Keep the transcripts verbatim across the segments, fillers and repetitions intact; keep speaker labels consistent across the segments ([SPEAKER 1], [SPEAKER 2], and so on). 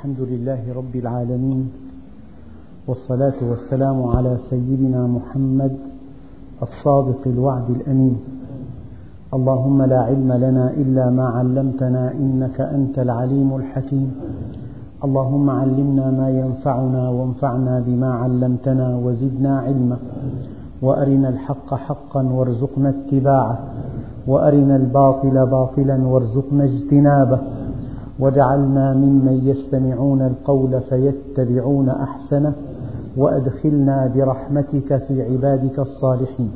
[SPEAKER 1] الحمد لله رب العالمين، والصلاة والسلام على سيدنا محمد الصادق الوعد الأمين. اللهم لا علم لنا إلا ما علمتنا إنك أنت العليم الحكيم. اللهم علمنا ما ينفعنا وانفعنا بما علمتنا وزدنا علما، وأرنا الحق حقا وارزقنا اتباعه، وأرنا الباطل باطلا وارزقنا اجتنابه، واجعلنا ممن يستمعون القول فيتبعون أحسنه، وأدخلنا برحمتك في عبادك الصالحين.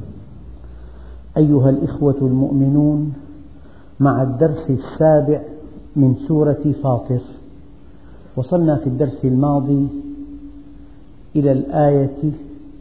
[SPEAKER 1] أيها الإخوة المؤمنون، مع الدرس السابع من سورة فاطر، وصلنا في الدرس الماضي إلى الآية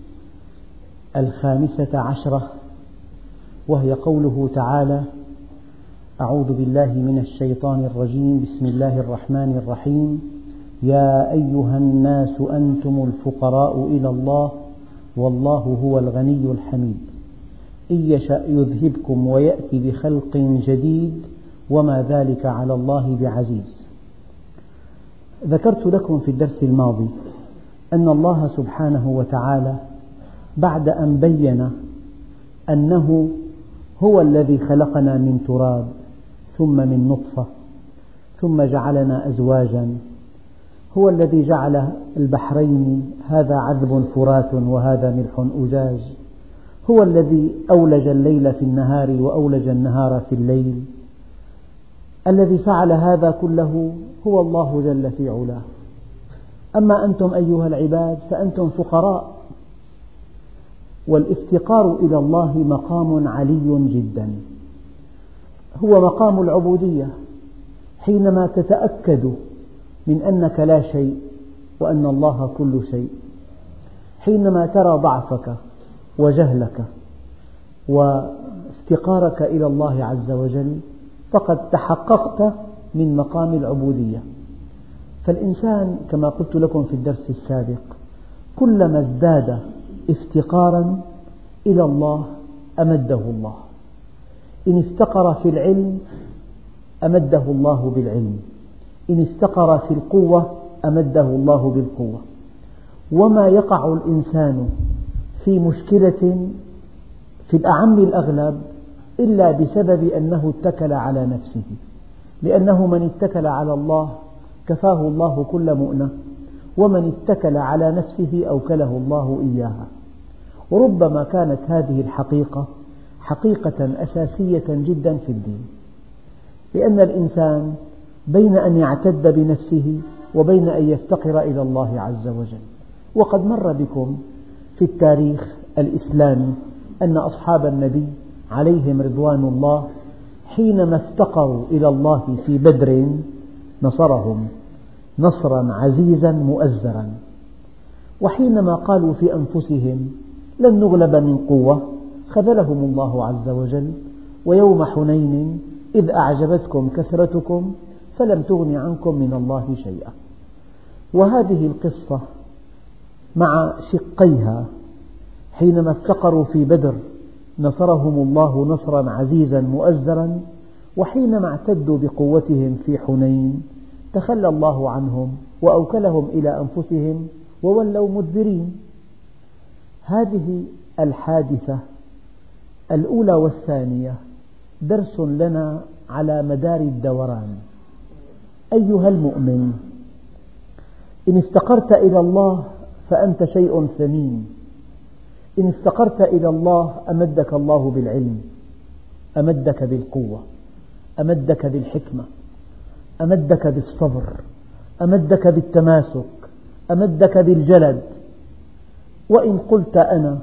[SPEAKER 1] الخامسة عشرة، وهي قوله تعالى: أعوذ بالله من الشيطان الرجيم، بسم الله الرحمن الرحيم. يا أيها الناس أنتم الفقراء إلى الله والله هو الغني الحميد، إن يشأ يذهبكم ويأتي بخلق جديد وما ذلك على الله بعزيز. ذكرت لكم في الدرس الماضي أن الله سبحانه وتعالى بعد أن بين أنه هو الذي خلقنا من تراب ثم من نطفة ثم جعلنا أزواجا، هو الذي جعل البحرين هذا عذب فرات وهذا ملح أجاج، هو الذي أولج الليل في النهار وأولج النهار في الليل، الذي فعل هذا كله هو الله جل في علاه. أما أنتم أيها العباد فأنتم فقراء، والافتقار إلى الله مقام علي جدا، هو مقام العبودية. حينما تتأكد من أنك لا شيء وأن الله كل شيء، حينما ترى ضعفك وجهلك وافتقارك إلى الله عز وجل، فقد تحققت من مقام العبودية. فالإنسان كما قلت لكم في الدرس السابق، كلما ازداد افتقارا إلى الله أمده الله. إن افتقر في العلم أمده الله بالعلم، إن افتقر في القوة أمده الله بالقوة. وما يقع الإنسان في مشكلة في الأعم الأغلب إلا بسبب أنه اتكل على نفسه، لأنه من اتكل على الله كفاه الله كل مؤنة، ومن اتكل على نفسه أوكله الله إياها. وربما كانت هذه الحقيقة حقيقة أساسية جدا في الدين، لأن الإنسان بين أن يعتد بنفسه وبين أن يفتقر إلى الله عز وجل. وقد مر بكم في التاريخ الإسلامي أن أصحاب النبي عليهم رضوان الله حينما افتقروا إلى الله في بدر نصرهم نصرا عزيزا مؤزرا، وحينما قالوا في أنفسهم لن نغلب من قوة خذلهم الله عز وجل: ويوم حنين إذ أعجبتكم كثرتكم فلم تغن عنكم من الله شيئا. وهذه القصة مع شقيها، حينما افتقروا في بدر نصرهم الله نصرا عزيزا مؤزرا، وحينما اعتدوا بقوتهم في حنين تخلى الله عنهم وأوكلهم إلى أنفسهم وولوا مدبرين. هذه الحادثة الأولى والثانية درس لنا على مدار الدوران. أيها المؤمن، إن افتقرت إلى الله فأنت شيء ثمين. إن افتقرت إلى الله أمدك الله بالعلم، أمدك بالقوة، أمدك بالحكمة، أمدك بالصبر، أمدك بالتماسك، أمدك بالجلد. وإن قلت أنا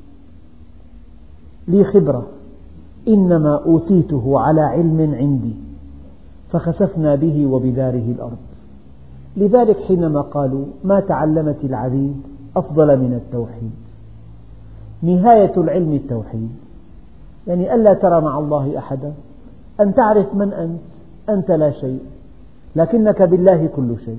[SPEAKER 1] لي خبرة، إنما أوتيته على علم عندي، فخسفنا به وبداره الأرض. لذلك حينما قالوا ما تعلمت العبيد أفضل من التوحيد، نهاية العلم التوحيد، يعني ألا ترى مع الله أحدا، أن تعرف من أنت، أنت لا شيء لكنك بالله كل شيء.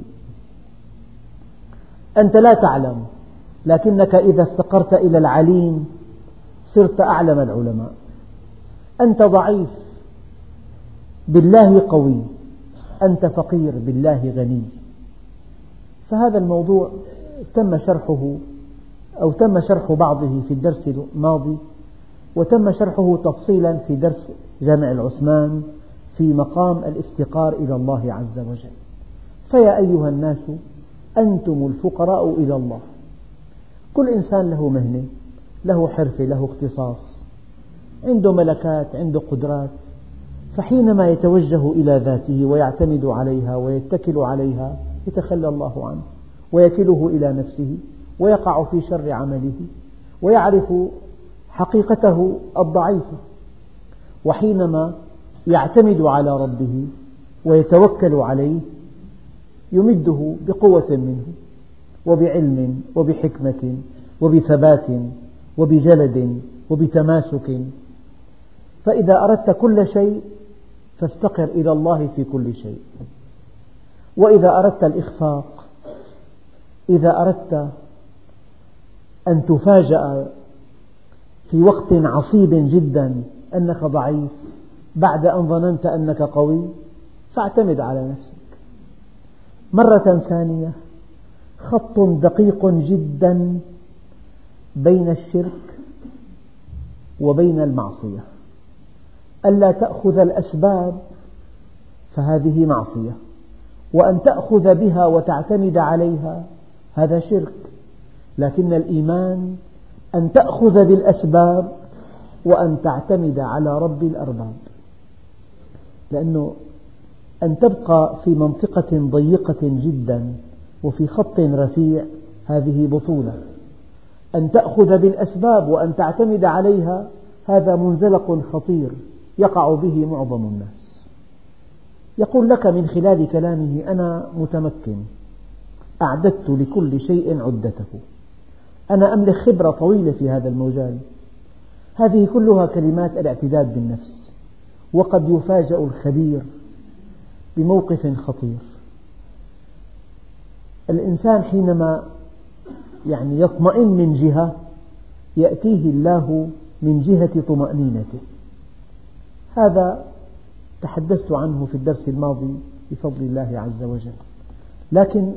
[SPEAKER 1] أنت لا تعلم، لكنك إذا استقرت إلى العليم صرت أعلم العلماء. أنت ضعيف، بالله قوي، أنت فقير، بالله غني. فهذا الموضوع تم شرحه أو تم شرح بعضه في الدرس الماضي، وتم شرحه تفصيلا في درس جامع العثمان في مقام الافتقار إلى الله عز وجل. فيا أيها الناس أنتم الفقراء إلى الله. كل إنسان له مهنة، له حرفة، له اختصاص، عنده ملكات، عنده قدرات، فحينما يتوجه إلى ذاته ويعتمد عليها ويتكل عليها يتخلى الله عنه ويكله إلى نفسه ويقع في شر عمله ويعرف حقيقته الضعيفة. وحينما يعتمد على ربه ويتوكل عليه يمده بقوة منه وبعلم وبحكمة وبثبات وبجلد وبتماسك. فإذا أردت كل شيء فافتقر إلى الله في كل شيء. وإذا أردت الإخفاق، إذا أردت أن تفاجأ في وقت عصيب جدا أنك ضعيف بعد أن ظننت أنك قوي، فاعتمد على نفسك. مرة ثانية، خط دقيق جدا بين الشرك وبين المعصية. ألا تأخذ الأسباب فهذه معصية، وأن تأخذ بها وتعتمد عليها هذا شرك. لكن الإيمان أن تأخذ بالأسباب وأن تعتمد على رب الأرباب، لأنه أن تبقى في منطقة ضيقة جدا وفي خط رفيع هذه بطولة. أن تأخذ بالأسباب وأن تعتمد عليها هذا منزلق خطير يقع به معظم الناس. يقول لك من خلال كلامه أنا متمكن، أعددت لكل شيء عدته، أنا أملك خبرة طويلة في هذا المجال. هذه كلها كلمات الاعتداد بالنفس، وقد يفاجأ الخبير بموقف خطير. الإنسان حينما يعني يطمئن من جهة يأتيه الله من جهة طمأنينته. هذا تحدثت عنه في الدرس الماضي بفضل الله عز وجل، لكن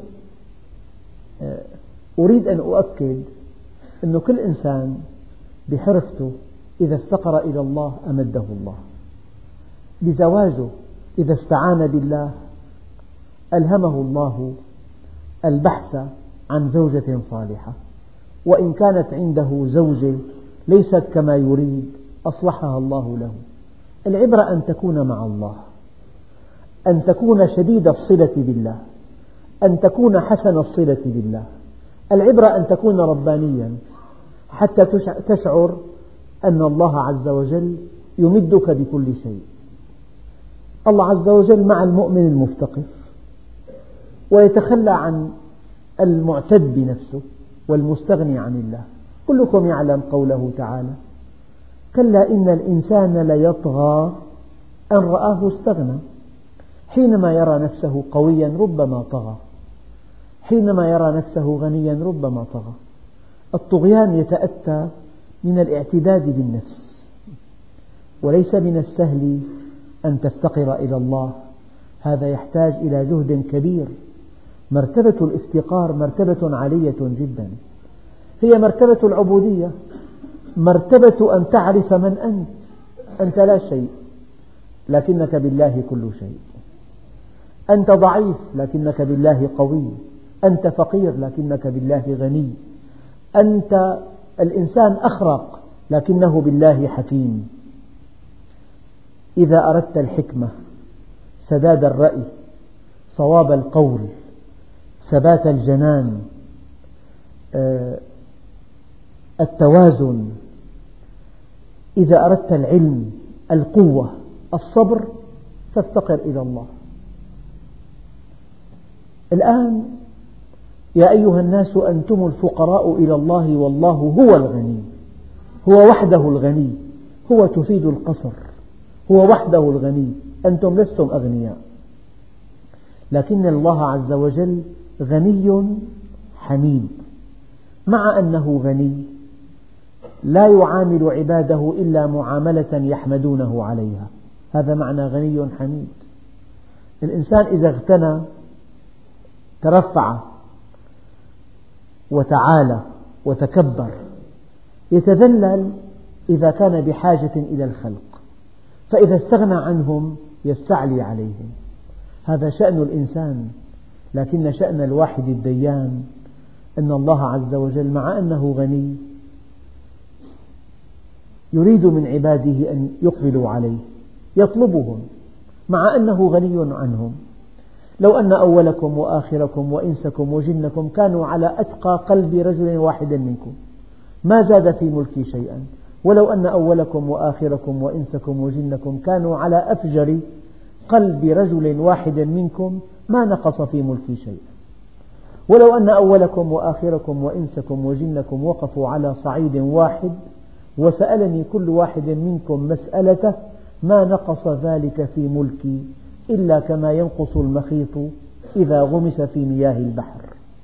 [SPEAKER 1] أريد أن أؤكد أن كل إنسان بحرفته إذا افتقر إلى الله أمده الله، بزواجه إذا استعان بالله ألهمه الله البحث عن زوجة صالحة، وإن كانت عنده زوجة ليست كما يريد أصلحها الله له. العبرة أن تكون مع الله، أن تكون شديد الصلة بالله، أن تكون حسن الصلة بالله. العبرة أن تكون ربانيا حتى تشعر أن الله عز وجل يمدك بكل شيء. الله عز وجل مع المؤمن المفتقر، ويتخلى عن المعتد بنفسه والمستغني عن الله. كلكم يعلم قوله تعالى: كلا إن الإنسان ليطغى أن رآه استغنى. حينما يرى نفسه قويا ربما طغى، حينما يرى نفسه غنيا ربما طغى. الطغيان يتأتى من الاعتداد بالنفس، وليس من السهل أن تفتقر إلى الله، هذا يحتاج إلى جهد كبير. مرتبة الافتقار مرتبة عالية جدا، هي مرتبة العبودية، مرتبة أن تعرف من أنت. أنت لا شيء لكنك بالله كل شيء، أنت ضعيف لكنك بالله قوي، أنت فقير لكنك بالله غني، أنت الإنسان أخرق لكنه بالله حكيم. إذا أردت الحكمة، سداد الرأي، صواب القول، ثبات الجنان، التوازن، إذا أردت العلم، القوة، الصبر، فافتقر إلى الله. الآن يا أيها الناس أنتم الفقراء إلى الله والله هو الغني، هو وحده الغني، هو تفيد القصر، هو وحده الغني، أنتم لستم أغنياء. لكن الله عز وجل غني حميد، مع أنه غني لا يعامل عباده إلا معاملة يحمدونه عليها، هذا معنى غني حميد. الإنسان إذا اغتنى ترفع وتعالى وتكبر، يتذلل إذا كان بحاجة إلى الخلق، فإذا استغنى عنهم يستعلي عليهم. هذا شأن الإنسان. لكن شأن الواحد الديان أن الله عز وجل مع أنه غني يريد من عباده أن يقبلوا عليه، يطلبهم مع أنه غني عنهم. لو أن أولكم وآخركم وإنسكم وجنكم كانوا على أتقى قلب رجل واحد منكم ما زاد في ملكي شيئا، ولو أن أولكم وآخركم وإنسكم وجنكم كانوا على أفجر قلب رجل واحد منكم ما نقص في ملكي شيئا، ولو أن أولكم وآخركم وإنسكم وجنكم وقفوا على صعيد واحد وسألني كل واحد منكم مسألته ما نقص ذلك في ملكي إلا كما ينقص المخيط إذا غمس في مياه البحر.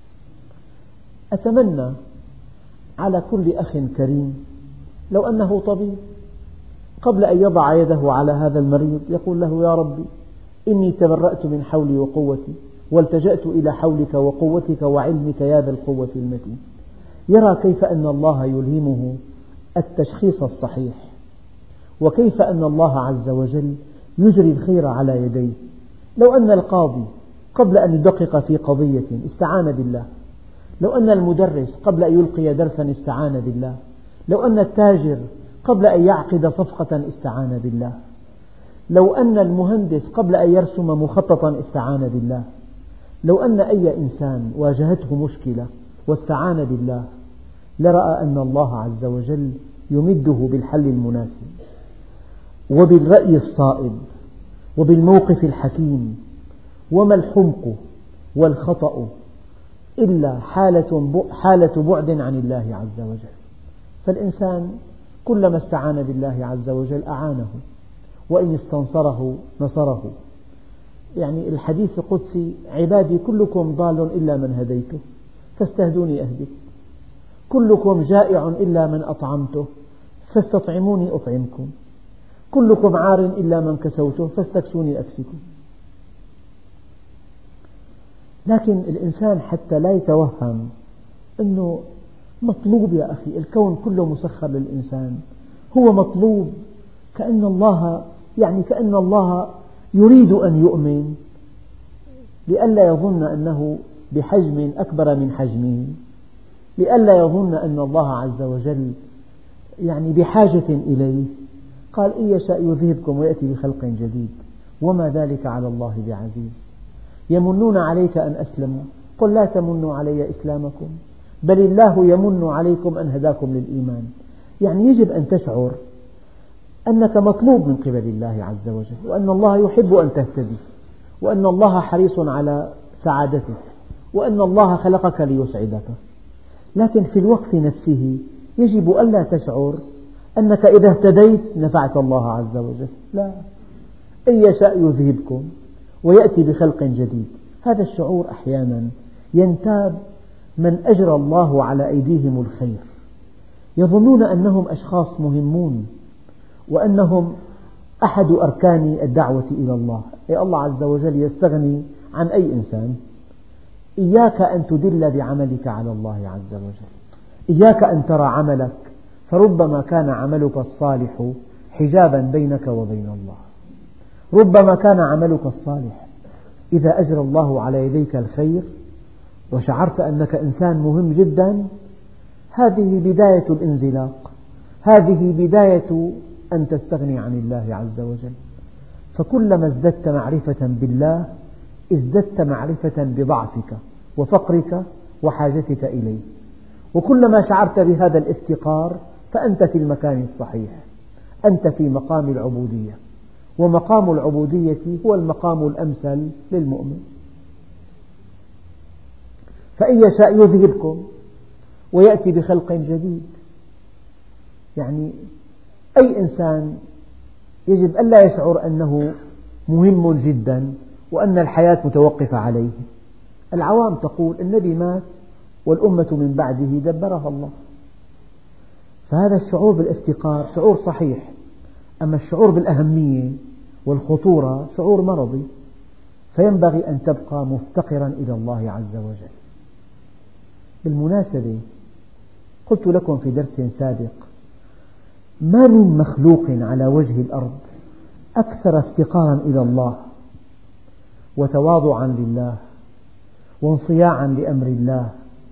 [SPEAKER 1] أتمنى على كل أخ كريم لو أنه طبيب قبل أن يضع يده على هذا المريض يقول له: يا ربي إني تبرأت من حولي وقوتي والتجأت إلى حولك وقوتك وعلمك يا ذا القوة المتين. يرى كيف أن الله يلهمه التشخيص الصحيح، وكيف أن الله عز وجل يجري الخير على يديه. لو أن القاضي قبل أن يدقق في قضية استعان بالله، لو أن المدرس قبل أن يلقي درسا استعان بالله، لو أن التاجر قبل أن يعقد صفقة استعان بالله، لو أن المهندس قبل أن يرسم مخططا استعان بالله، لو أن أي إنسان واجهته مشكلة واستعان بالله لرأى أن الله عز وجل يمده بالحل المناسب وبالرأي الصائب وبالموقف الحكيم. وما الحمق والخطأ إلا حالة بعد عن الله عز وجل. فالإنسان كلما استعان بالله عز وجل أعانه، وإن استنصره نصره. يعني الحديث القدسي: عبادي كلكم ضال إلا من هديته فاستهدوني أهدكم، كلكم جائع إلا من أطعمته فاستطعموني أطعمكم، كلكم عار إلا من كسوته فاستكسوني أكسكم. لكن الإنسان حتى لا يتوهم أنه مطلوب، يا أخي الكون كله مسخر للإنسان، هو مطلوب، كأن الله يعني كأن الله يريد أن يؤمن لئلا يظن أنه بحجم أكبر من حجمه، لئلا يظن أن الله عز وجل يعني بحاجة إليه. قال: إن يشاء يذهبكم ويأتي بخلق جديد وما ذلك على الله بعزيز. يمنون عليك أن أسلموا، قل لا تمنوا علي إسلامكم بل الله يمن عليكم أن هداكم للإيمان. يعني يجب أن تشعر أنك مطلوب من قبل الله عز وجل، وأن الله يحب أن تهتدي، وأن الله حريص على سعادتك، وأن الله خلقك ليسعدك. لكن في الوقت نفسه يجب ألا تشعر أنك إذا اهتديت نفعت الله عز وجل، لا، إن يشاء يذهبكم ويأتي بخلق جديد. هذا الشعور أحيانا ينتاب من أجرى الله على أيديهم الخير، يظنون أنهم أشخاص مهمون وأنهم أحد أركان الدعوة إلى الله. أي الله عز وجل يستغني عن أي إنسان. إياك أن تدل بعملك على الله عز وجل، إياك أن ترى عملك، فربما كان عملك الصالح حجابا بينك وبين الله. ربما كان عملك الصالح إذا أجرى الله على يديك الخير وشعرت أنك إنسان مهم جدا، هذه بداية الانزلاق، هذه بداية أن تستغني عن الله عز وجل. فكلما ازددت معرفة بالله ازددت معرفة بضعفك وفقرك وحاجتك إليه، وكلما شعرت بهذا الافتقار فأنت في المكان الصحيح، أنت في مقام العبودية، ومقام العبودية هو المقام الأمثل للمؤمن. فإن يشاء يذهبكم ويأتي بخلق جديد. يعني أي إنسان يجب ألا يشعر أنه مهم جدا وأن الحياة متوقفة عليه. العوام تقول النبي مات والأمة من بعده دبرها الله، فهذا الشعور بالافتقار شعور صحيح، أما الشعور بالأهمية والخطورة شعور مرضي، فينبغي أن تبقى مفتقرا إلى الله عز وجل. بالمناسبة قلت لكم في درس سابق ما من مخلوق على وجه الأرض أكثر افتقارا إلى الله وتواضعا لله وانصياعا لأمر الله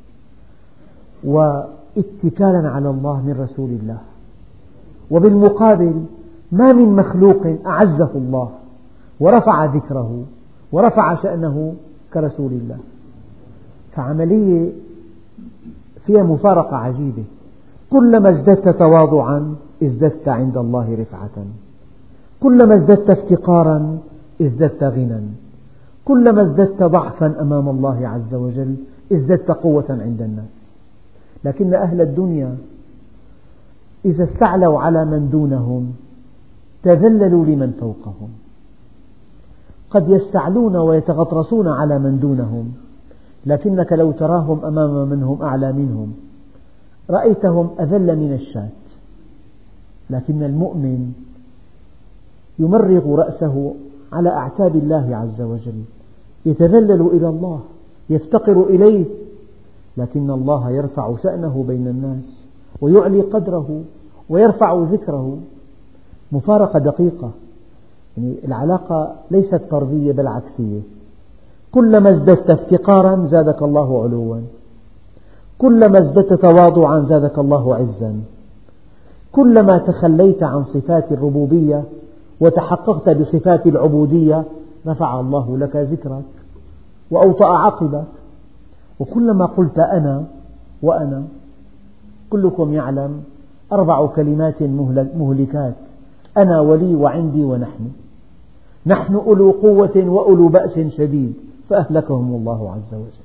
[SPEAKER 1] واتكالا على الله من رسول الله، وبالمقابل ما من مخلوق أعزه الله ورفع ذكره ورفع شأنه كرسول الله. فعملية فيها مفارقة عجيبة، كلما ازددت تواضعا ازددت عند الله رفعة، كلما ازددت افتقارا ازددت غنى، كلما ازددت ضعفا أمام الله عز وجل ازددت قوة عند الناس. لكن أهل الدنيا إذا استعلوا على من دونهم تذللوا لمن فوقهم، قد يستعلون ويتغطرسون على من دونهم، لكنك لو تراهم أمام من هم أعلى منهم رأيتهم أذل من الشاة. لكن المؤمن يمرغ رأسه على أعتاب الله عز وجل، يتذلل إلى الله، يفتقر إليه، لكن الله يرفع شأنه بين الناس ويعلي قدره ويرفع ذكره. مفارقة دقيقة، يعني العلاقة ليست طردية بل عكسية. كلما ازددت افتقارا زادك الله علوا، كلما ازددت تواضعا زادك الله عزا، كلما تخليت عن صفات الربوبية وتحققت بصفات العبودية رفع الله لك ذكرك وأوطأ عقبك. وكلما قلت أنا وأنا، كلكم يعلم أربع كلمات مهلكات: أنا ولي وعندي ونحن، نحن أولو قوة وأولو بأس شديد فأهلكهم الله عز وجل.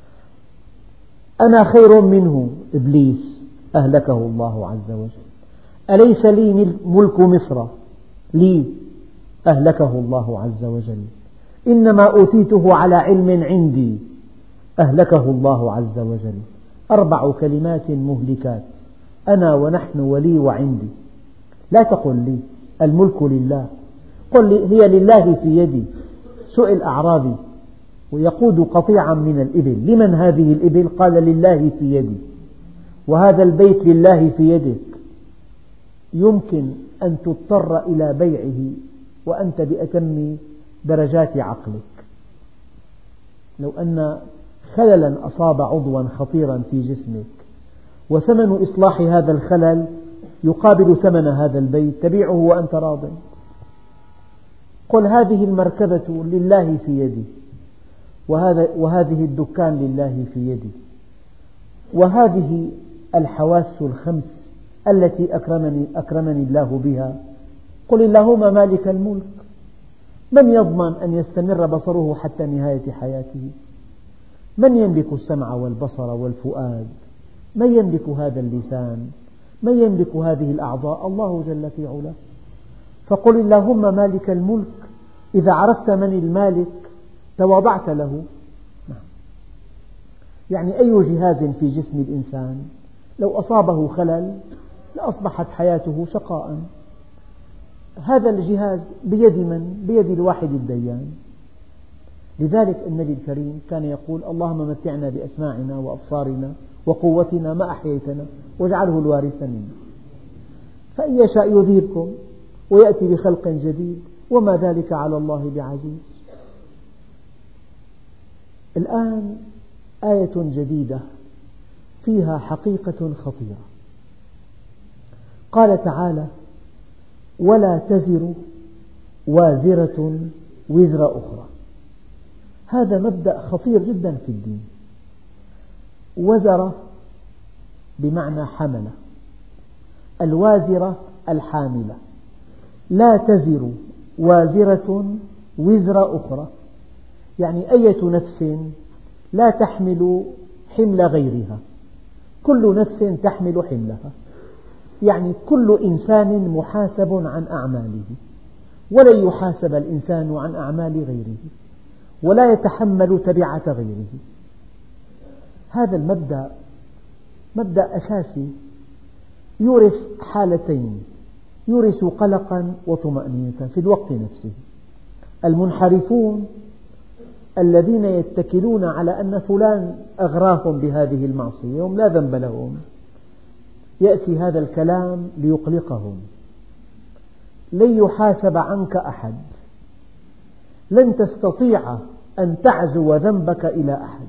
[SPEAKER 1] أنا خير منه إبليس أهلكه الله عز وجل. أليس لي ملك مصر؟ لي أهلكه الله عز وجل. إنما أوتيته على علم عندي أهلكه الله عز وجل. أربع كلمات مهلكات: أنا ونحن ولي وعندي. لا تقل لي، الملك لله، قل لي هي لله في يدي. سئل أعرابي ويقود قطيعا من الإبل: لمن هذه الإبل؟ قال: لله في يدي. وهذا البيت لله في يدك، يمكن أن تضطر إلى بيعه وأنت بأتم درجات عقلك. لو أن خللا أصاب عضوا خطيرا في جسمك وثمن إصلاح هذا الخلل يقابل ثمن هذا البيت، تبيعه وأنت راض. قل هذه المركبة لله في يدي، وهذا وهذه الدكان لله في يدي، وهذه الحواس الخمس التي أكرمني, أكرمني الله بها. قل اللهم مالك الملك، من يضمن أن يستمر بصره حتى نهاية حياته؟ من يملك السمع والبصر والفؤاد؟ من يملك هذا اللسان؟ من يملك هذه الأعضاء؟ الله جل في علاه. فقل اللهم مالك الملك، إذا عرفت من المالك تواضعت له. يعني أي جهاز في جسم الإنسان لو أصابه خلل لأصبحت حياته شقاء. هذا الجهاز بيد من؟ بيد الواحد الديان. لذلك النبي الكريم كان يقول: اللهم متعنا بأسماعنا وأبصارنا وقوتنا ما أحييتنا واجعله الوارث منا، فإن يشاء يذهبكم ويأتي بخلق جديد وما ذلك على الله بعزيز. الآن آية جديدة فيها حقيقة خطيرة. قال تعالى: ولا تزر وازرة وزر أخرى. هذا مبدأ خطير جدا في الدين. وزر بمعنى حملة، الوازرة الحاملة. لا تزر وازرة وزر أخرى، يعني أية نفس لا تحمل حمل غيرها، كل نفس تحمل حملها. يعني كل إنسان محاسب عن أعماله، ولن يحاسب الإنسان عن أعمال غيره، ولا يتحمل تبعة غيره. هذا المبدأ مبدأ أساسي يورث حالتين: يورث قلقا وطمأنينة في الوقت نفسه. المنحرفون الذين يتكلون على أن فلان أغراهم بهذه المعصية هم لا ذنب لهم، يأتي هذا الكلام ليقلقهم. لن يحاسب عنك أحد، لن تستطيع أن تعزو ذنبك إلى أحد،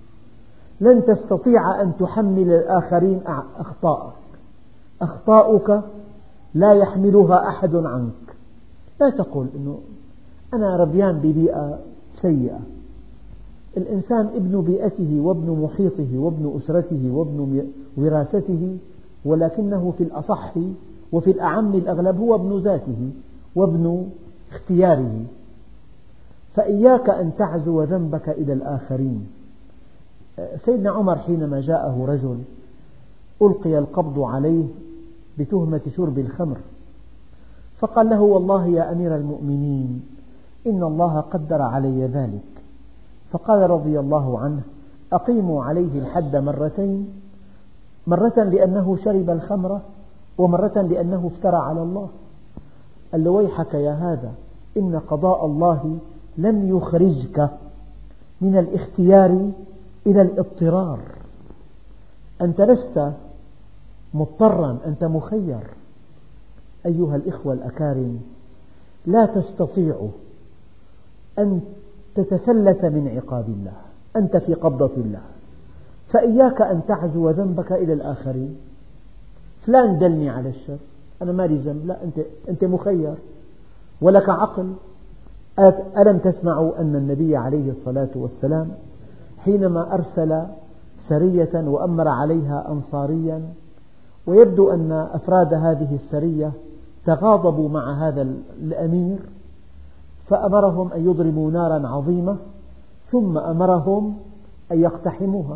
[SPEAKER 1] لن تستطيع أن تحمل الآخرين أخطاءك، أخطاؤك لا يحملها أحد عنك. لا تقل إنه أنا ربيان ببيئة سيئة. الإنسان ابن بيئته وابن محيطه وابن أسرته وابن وراثته، ولكنه في الأصح وفي الأعم الأغلب هو ابن ذاته وابن اختياره. فإياك أن تعزو ذنبك إلى الآخرين. سيدنا عمر حينما جاءه رجل ألقي القبض عليه بتهمة شرب الخمر، فقال له: والله يا أمير المؤمنين إن الله قدر علي ذلك. فقال رضي الله عنه: أقيموا عليه الحد مرتين، مرة لأنه شرب الخمر ومرة لأنه افترى على الله. قال له: ويحك يا هذا، إن قضاء الله لم يخرجك من الاختيار إلى الاضطرار. أنت لست مضطرا، أنت مخير. أيها الإخوة الأكارم، لا تستطيع أن تتفلت من عقاب الله، أنت في قبضة الله. فإياك أن تعزو ذنبك إلى الآخرين. فلان دلني على الشر، أنا ما لي ذنب. لا، أنت, أنت مخير ولك عقل. ألم تسمعوا أن النبي عليه الصلاة والسلام حينما أرسل سرية وأمر عليها أنصاريا، ويبدو أن أفراد هذه السرية تغاضبوا مع هذا الأمير، فأمرهم أن يضربوا نارا عظيمة ثم أمرهم أن يقتحموها.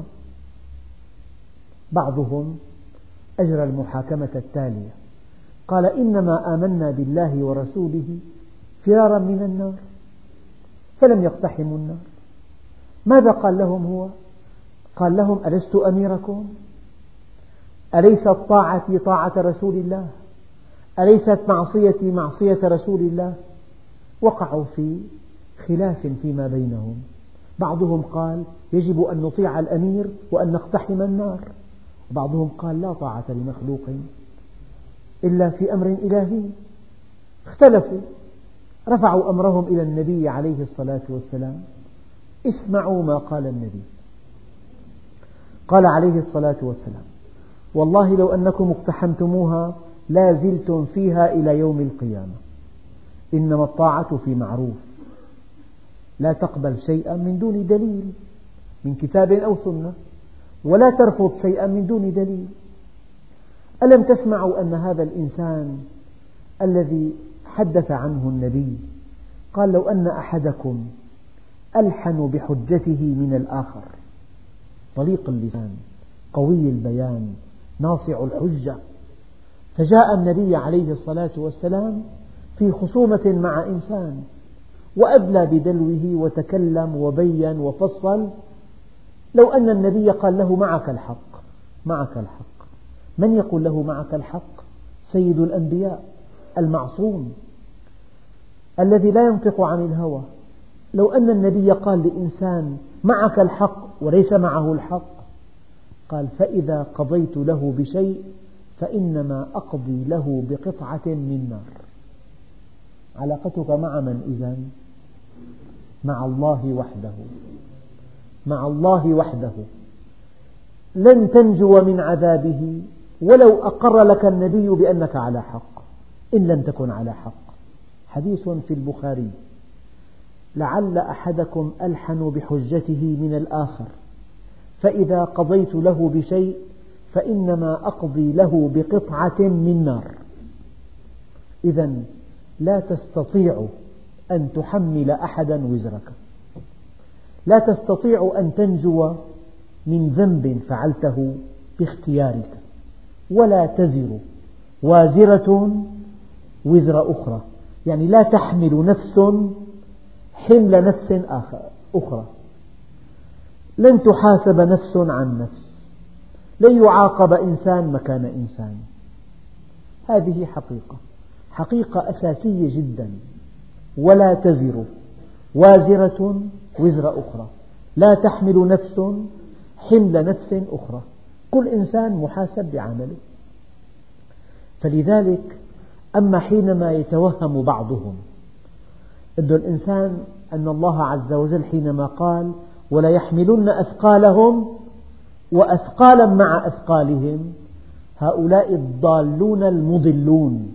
[SPEAKER 1] بعضهم أجرى المحاكمة التالية: قال: إنما آمنا بالله ورسوله فرارا من النار، فلم يقتحموا النار. ماذا قال لهم هو؟ قال لهم: ألست أميركم؟ أليست طاعتي طاعة رسول الله؟ أليست معصيتي معصية رسول الله؟ وقعوا في خلاف فيما بينهم. بعضهم قال: يجب أن نطيع الأمير وأن نقتحم النار، وبعضهم قال: لا طاعة لمخلوق إلا في أمر إلهي. اختلفوا، رفعوا أمرهم إلى النبي عليه الصلاة والسلام. اسمعوا ما قال النبي. قال عليه الصلاة والسلام: والله لو أنكم اقتحمتموها لا زلتم فيها إلى يوم القيامة. إنما الطاعة في معروف، لا تقبل شيئا من دون دليل من كتاب أو سنة، ولا ترفض شيئا من دون دليل. ألم تسمعوا أن هذا الإنسان الذي حدث عنه النبي قال: لو أن أحدكم ألحن بحجته من الآخر، طليق اللسان، قوي البيان، ناصع الحجة. فجاء النبي عليه الصلاة والسلام في خصومة مع إنسان وأدلى بدلوه وتكلم وبين وفصل. لو أن النبي قال له: معك الحق، معك الحق، من يقول له معك الحق؟ سيد الأنبياء المعصوم الذي لا ينطق عن الهوى. لو أن النبي قال لإنسان: معك الحق، وليس معه الحق، قال: فإذا قضيت له بشيء فإنما أقضي له بقطعة من نار. علاقتك مع من إذن؟ مع الله وحده، مع الله وحده. لن تنجو من عذابه ولو أقر لك النبي بأنك على حق، إن لم تكن على حق. حديث في البخاري: لعل أحدكم ألحن بحجته من الآخر، فإذا قضيت له بشيء فإنما أقضي له بقطعة من نار. إذن لا تستطيع أن تحمل أحدا وزرك، لا تستطيع أن تنجو من ذنب فعلته باختيارك، ولا تزر وازرة وزر أخرى، يعني لا تحمل نفس حمل نفس أخرى. لن تحاسب نفس عن نفس، لن يعاقب إنسان مكان إنسان. هذه حقيقة، حقيقة أساسية جدا. ولا تزر وازرة وزر أخرى، لا تحمل نفس حمل نفس أخرى، كل إنسان محاسب بعمله. فلذلك أما حينما يتوهم بعضهم أن الإنسان أن الله عز وجل حينما قال وليحملن أثقالهم وأثقالا مع أثقالهم، هؤلاء الضالون المضلون.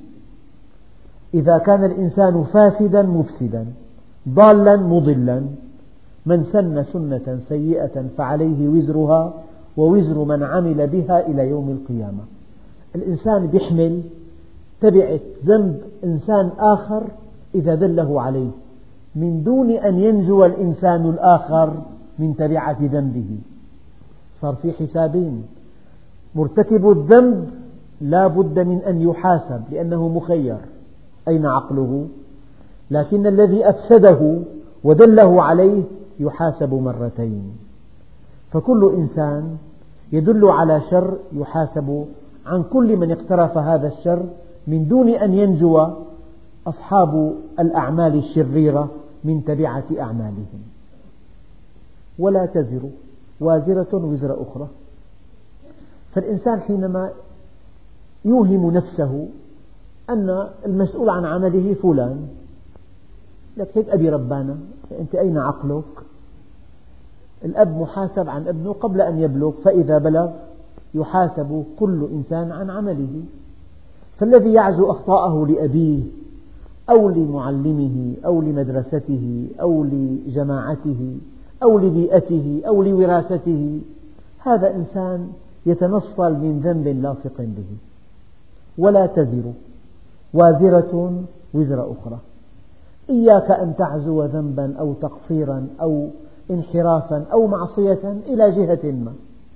[SPEAKER 1] إذا كان الإنسان فاسدا مفسدا ضالا مضلا، من سن سنة سيئة فعليه وزرها ووزر من عمل بها إلى يوم القيامة. الإنسان يحمل تبعة ذنب إنسان آخر إذا دله عليه، من دون أن ينجو الإنسان الآخر من تبعة ذنبه. صار في حسابين، مرتكب الذنب لا بد من أن يحاسب لأنه مخير، أين عقله؟ لكن الذي أفسده ودله عليه يحاسب مرتين. فكل إنسان يدل على شر يحاسب عن كل من اقترف هذا الشر من دون أن ينجو أصحاب الأعمال الشريرة من تبعة أعمالهم. ولا تزر وازرة وزر أخرى. فالإنسان حينما يوهم نفسه أن المسؤول عن عمله فلان، لك هيك أبي ربانا، أنت أين عقلك؟ الأب محاسب عن ابنه قبل أن يبلغ، فإذا بلغ يحاسب كل إنسان عن عمله. فالذي يعزو أخطاءه لأبيه أو لمعلمه أو لمدرسته أو لجماعته أو لبيئته أو لوراثته، هذا إنسان يتنصل من ذنب لاصق به. ولا تزر وازرة وزر أخرى. إياك أن تعزو ذنبا أو تقصيرا أو انحرافا أو معصية إلى جهة ما.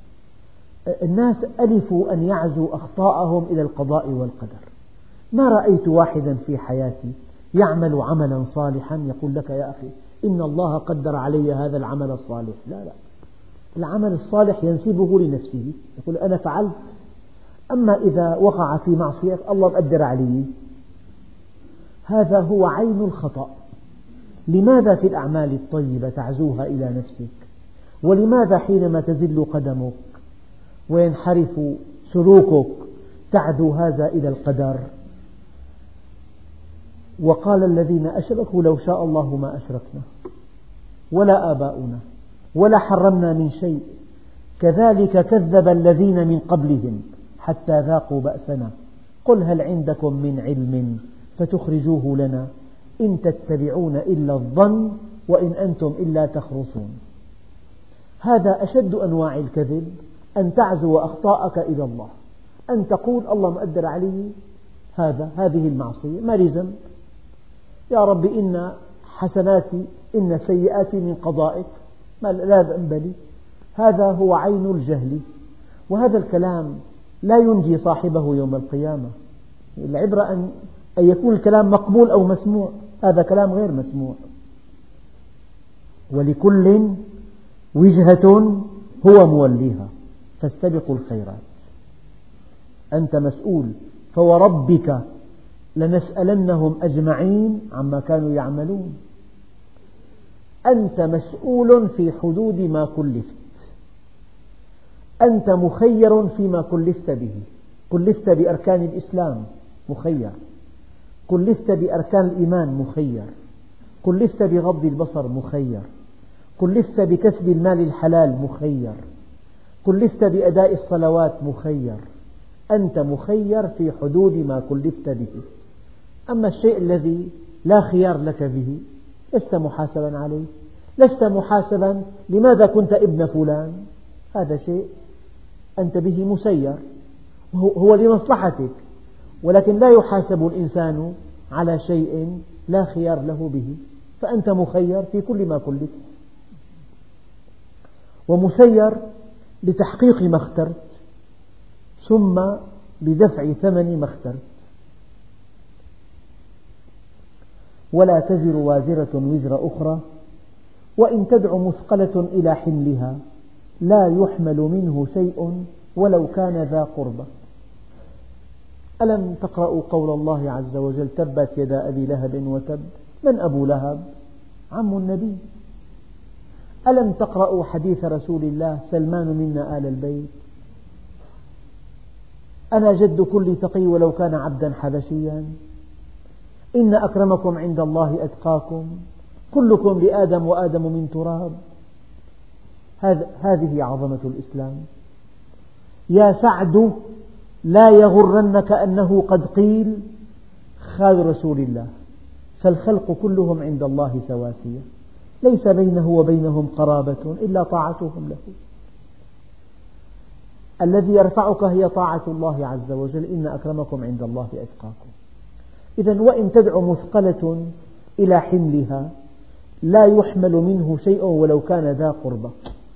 [SPEAKER 1] الناس ألفوا أن يعزوا أخطاءهم إلى القضاء والقدر. ما رأيت واحدا في حياتي يعمل عملا صالحا يقول لك يا أخي إن الله قدر علي هذا العمل الصالح. لا لا، العمل الصالح ينسبه لنفسه، يقول أنا فعلت. أما إذا وقع في معصية الله قدر علي، هذا هو عين الخطأ. لماذا في الأعمال الطيبة تعزوها إلى نفسك؟ ولماذا حينما تزل قدمك وينحرف سلوكك تعدو هذا إلى القدر؟ وقال الذين أشركوا لو شاء الله ما أشركنا ولا آباؤنا ولا حرمنا من شيء كذلك كذب الذين من قبلهم حتى ذاقوا بأسنا قل هل عندكم من علم فتخرجوه لنا إن تتبعون إلا الظن وإن أنتم إلا تخرصون. هذا أشد أنواع الكذب، أن تعزو أخطاءك إلى الله، أن تقول الله مقدر علي هذا هذه المعصية ما لي ذنب، يا رب إن حسناتي إن سيئاتي من قضائك لا ذنب لي. هذا هو عين الجهل، وهذا الكلام لا ينجي صاحبه يوم القيامة. العبرة أن أن يكون الكلام مقبول أو مسموع، هذا كلام غير مسموع. ولكل وجهة هو موليها فاستبقوا الخيرات. أنت مسؤول، فوربك لنسألنهم أجمعين عما كانوا يعملون. أنت مسؤول في حدود ما كلفت، أنت مخير فيما كلفت به. كلفت بأركان الإسلام مخير، كلفت بأركان الإيمان مخير، كلفت بغض البصر مخير، كلفت بكسب المال الحلال مخير، كلفت بأداء الصلوات مخير. أنت مخير في حدود ما كلفت به. أما الشيء الذي لا خيار لك به لست محاسبا عليه، لست محاسبا لماذا كنت ابن فلان، هذا شيء أنت به مسير هو لمصلحتك، ولكن لا يحاسب الإنسان على شيء لا خيار له به، فأنت مخير في كل ما كلفت، ومسير لتحقيق ما اخترت ثم بدفع ثمن ما اخترت. ولا تزر وازرة وزر أخرى وإن تدع مثقلة إلى حملها لا يحمل منه شيء ولو كان ذا قربى. ألم تقرأوا قول الله عز وجل تبت يدا أبي لهب وتب؟ من أبو لهب؟ عم النبي. ألم تقرأوا حديث رسول الله سلمان منا آل البيت؟ أنا جد كل تقي ولو كان عبدا حبشيا، إن أكرمكم عند الله أتقاكم، كلكم لآدم وآدم من تراب. هذه عظمة الإسلام. يا سعد لا يغرنك أنه قد قيل خال رسول الله، فالخلق كلهم عند الله سواسية، ليس بينه وبينهم قرابة إلا طاعتهم له. الذي يرفعك هي طاعة الله عز وجل، إن أكرمكم عند الله أتقاكم. إذن وإن تدع مثقلة إلى حملها لا يحمل منه شيء ولو كان ذا قربى.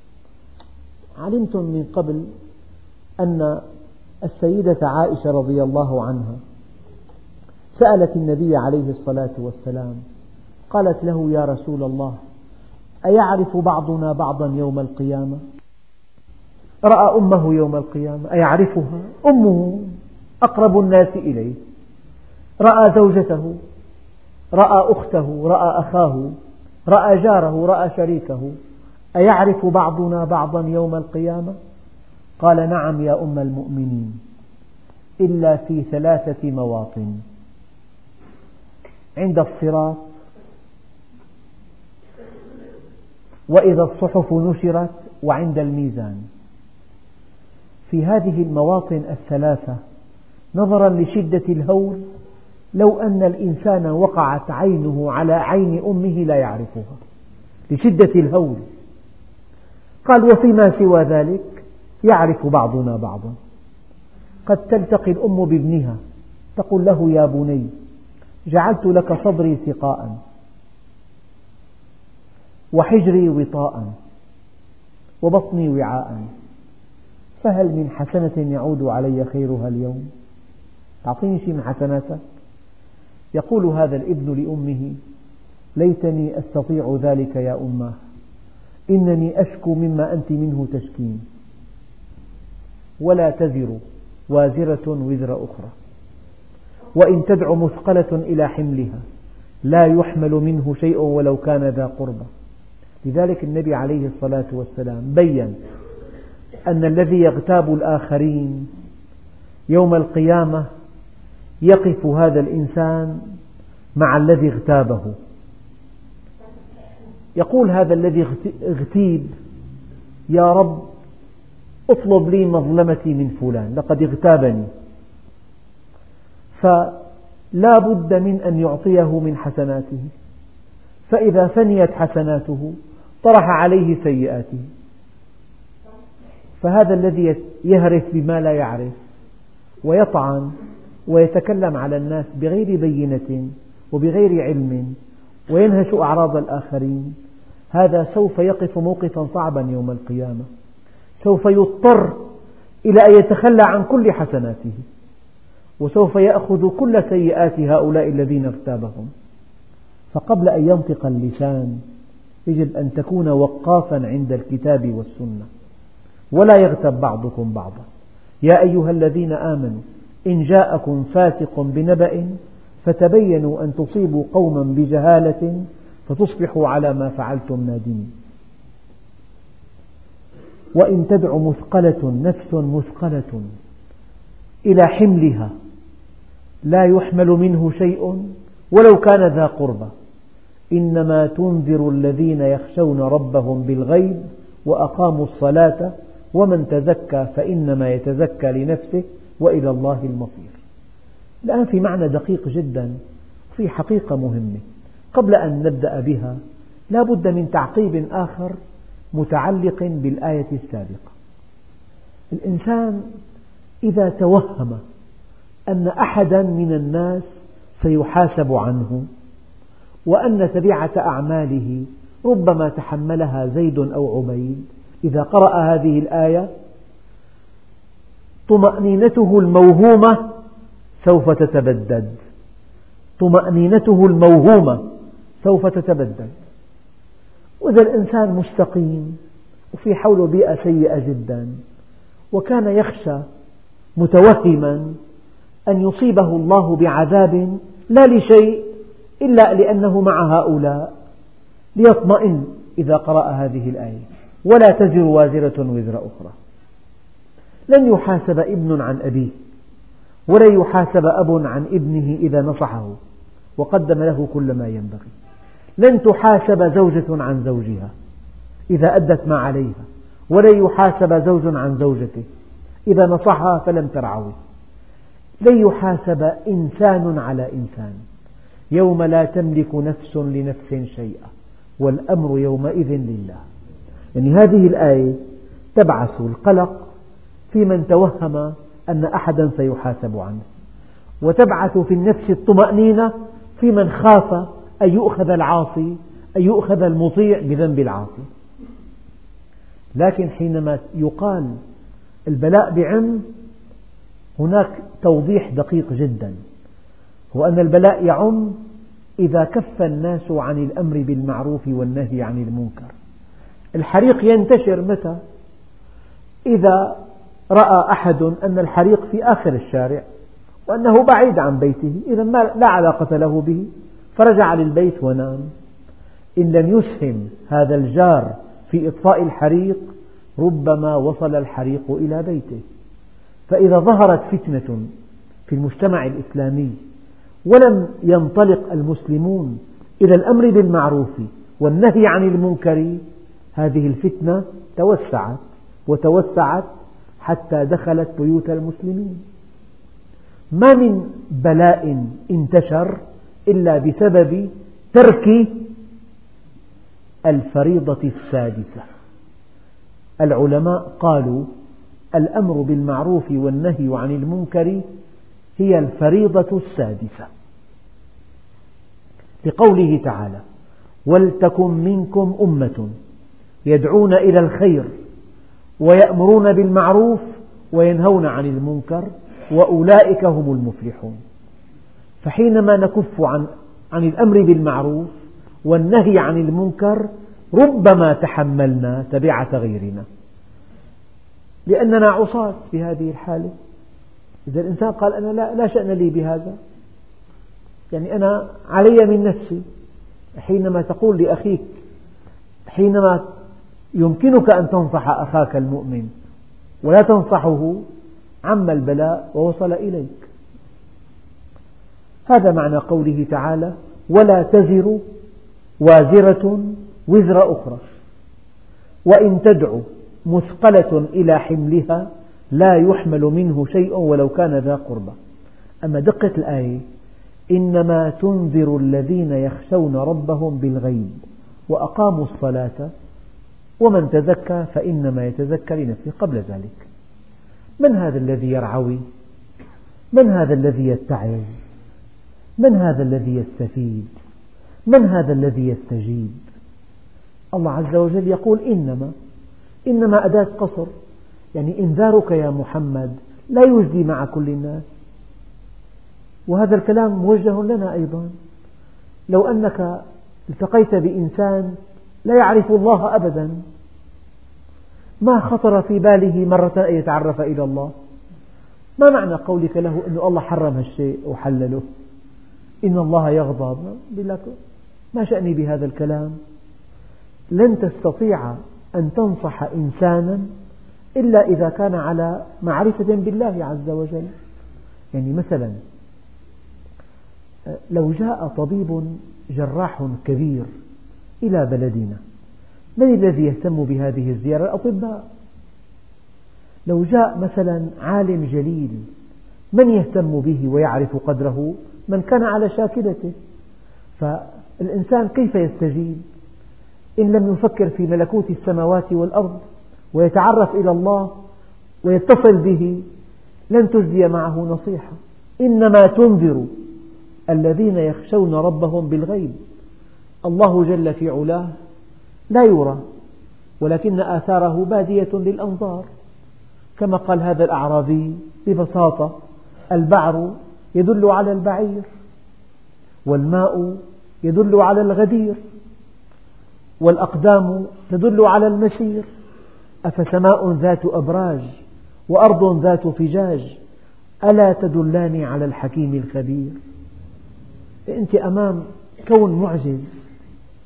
[SPEAKER 1] علمتم من قبل أن السيدة عائشة رضي الله عنها سألت النبي عليه الصلاة والسلام، قالت له: يا رسول الله، أيعرف بعضنا بعضا يوم القيامة؟ رأى أمه يوم القيامة أيعرفها؟ أمه أقرب الناس إليه، رأى زوجته، رأى أخته، رأى أخاه، رأى جاره، رأى شريكه، أيعرف بعضنا بعضا يوم القيامة؟ قال: نعم يا أم المؤمنين، إلا في ثلاثة مواطن: عند الصراط، وإذا الصحف نشرت، وعند الميزان. في هذه المواطن الثلاثة نظرا لشدة الهول لو أن الإنسان وقعت عينه على عين أمه لا يعرفها لشدة الهول. قال: وفيما سوى ذلك يعرف بعضنا بعضا. قد تلتقي الأم بابنها تقول له: يا بني، جعلت لك صدري سقاء وحجري وطاء وبطني وعاء، فهل من حسنة يعود علي خيرها اليوم؟ تعطيني شيء من حسناتك. يقول هذا الابن لأمه: ليتني أستطيع ذلك يا أماه، إنني أشكو مما أنت منه تشكين، ولا تزر وازرة وزر أخرى، وإن تدع مثقلة إلى حملها لا يحمل منه شيء ولو كان ذا قربى. لذلك النبي عليه الصلاة والسلام بيّن أن الذي يغتاب الآخرين يوم القيامة يقف هذا الإنسان مع الذي اغتابه، يقول هذا الذي اغتيب: يا رب، اطلب لي مظلمتي من فلان، لقد اغتابني. فلا بد من أن يعطيه من حسناته، فإذا فنيت حسناته طرح عليه سيئاته. فهذا الذي يهرف بما لا يعرف ويطعن ويتكلم على الناس بغير بينة وبغير علم وينهش أعراض الآخرين، هذا سوف يقف موقفا صعبا يوم القيامة، سوف يضطر إلى أن يتخلى عن كل حسناته، وسوف يأخذ كل سيئات هؤلاء الذين اغتابهم. فقبل أن ينطق اللسان يجب أن تكون وقافا عند الكتاب والسنة، ولا يغتب بعضكم بعضا. يا أيها الذين آمنوا إن جاءكم فاسق بنبأ فتبينوا أن تصيبوا قوما بجهالة فتصبحوا على ما فعلتم نادمين. وإن تدع مثقلة نفس مثقلة إلى حملها لا يحمل منه شيء ولو كان ذا قربى، إنما تنذر الذين يخشون ربهم بالغيب وأقاموا الصلاة ومن تزكى فإنما يتزكى لنفسه وإلى الله المصير. الآن في معنى دقيق جدا، في حقيقة مهمة قبل أن نبدأ بها لا بد من تعقيب آخر متعلق بالآية السابقة. الإنسان إذا توهم أن أحدا من الناس سيحاسب عنه وأن تبعة أعماله ربما تحملها زيد أو عبيد، إذا قرأ هذه الآية طمأنينته الموهومة سوف تتبدد، طمأنينته الموهومة سوف تتبدد. وإذا الإنسان مستقيم وفي حوله بيئة سيئة جدا وكان يخشى متوهما أن يصيبه الله بعذاب لا لشيء إلا لأنه مع هؤلاء، ليطمئن إذا قرأ هذه الآية ولا تزر وازرة وزر أخرى. لن يحاسب ابن عن أبيه، ولا يحاسب أب عن ابنه إذا نصحه وقدم له كل ما ينبغي. لن تحاسب زوجة عن زوجها إذا أدت ما عليها، ولا يحاسب زوج عن زوجته إذا نصحها فلم ترعوه. لن يحاسب إنسان على إنسان، يوم لا تملك نفس لنفس شيئا والأمر يومئذ لله. يعني هذه الآية تبعث القلق في من توهم أن أحدا سيحاسب عنه، وتبعث في النفس الطمأنينة في من خاف أن يؤخذ العاصي أن يؤخذ المطيع بذنب العاصي. لكن حينما يقال البلاء بعم، هناك توضيح دقيق جدا، هو أن البلاء يعم إذا كف الناس عن الأمر بالمعروف والنهي عن المنكر. الحريق ينتشر متى؟ إذا رأى أحد أن الحريق في آخر الشارع وأنه بعيد عن بيته، إذا لا علاقة له به، فرجع للبيت ونام. إن لم يسهم هذا الجار في إطفاء الحريق ربما وصل الحريق إلى بيته. فإذا ظهرت فتنة في المجتمع الإسلامي ولم ينطلق المسلمون إلى الأمر بالمعروف والنهي عن المنكر، هذه الفتنة توسعت وتوسعت حتى دخلت بيوت المسلمين. ما من بلاء انتشر إلا بسبب ترك الفريضة السادسة. العلماء قالوا الأمر بالمعروف والنهي عن المنكر هي الفريضة السادسة، لقوله تعالى: ولتكن منكم أمة يدعون إلى الخير ويأمرون بالمعروف وينهون عن المنكر وأولئك هم المفلحون. فحينما نكف عن, عن الأمر بالمعروف والنهي عن المنكر ربما تحملنا تبعة غيرنا، لأننا عصاة في هذه الحالة. إذا الإنسان قال أنا لا, لا شأن لي بهذا، يعني أنا علي من نفسي. حينما تقول لأخيك، حينما يمكنك أن تنصح أخاك المؤمن ولا تنصحه، عم البلاء ووصل إليك. هذا معنى قوله تعالى: ولا تزر وازرة وزر أخرى وإن تدع مثقلة إلى حملها لا يحمل منه شيء ولو كان ذا قربى. أما دقة الآية: إنما تنذر الذين يخشون ربهم بالغيب وأقاموا الصلاة ومن تزكى فإنما يتزكى لنفسه. قبل ذلك من هذا الذي يرعوي؟ من هذا الذي يتعظ؟ من هذا الذي يستفيد؟ من هذا الذي يستجيب؟ الله عز وجل يقول إنما إنما أداة قصر، يعني إنذارك يا محمد لا يجدي مع كل الناس. وهذا الكلام موجه لنا أيضا. لو أنك التقيت بإنسان لا يعرف الله أبدا، ما خطر في باله مرة أن يتعرف إلى الله؟ ما معنى قولك له أن الله حرم هالشيء وحلله، إن الله يغضب؟ لك ما شأني بهذا الكلام. لن تستطيع أن تنصح إنسانا إلا إذا كان على معرفة بالله عز وجل. يعني مثلا لو جاء طبيب جراح كبير إلى بلدنا، من الذي يهتم بهذه الزيارة؟ الأطباء. لو جاء مثلا عالم جليل، من يهتم به ويعرف قدره؟ من كان على شاكلته. فالإنسان كيف يستجيب إن لم يفكر في ملكوت السماوات والأرض ويتعرف إلى الله ويتصل به؟ لن تجدي معه نصيحة. إنما تنذر الذين يخشون ربهم بالغيب. الله جل في علاه لا يرى، ولكن آثاره بادية للأنظار. كما قال هذا الأعرابي ببساطة: البعر يدل على البعير، والماء يدل على الغدير، والأقدام تدل على المسير. أفسماء ذات أبراج وأرض ذات فجاج ألا تدلان على الحكيم الخبير. أنت أمام كون معجز،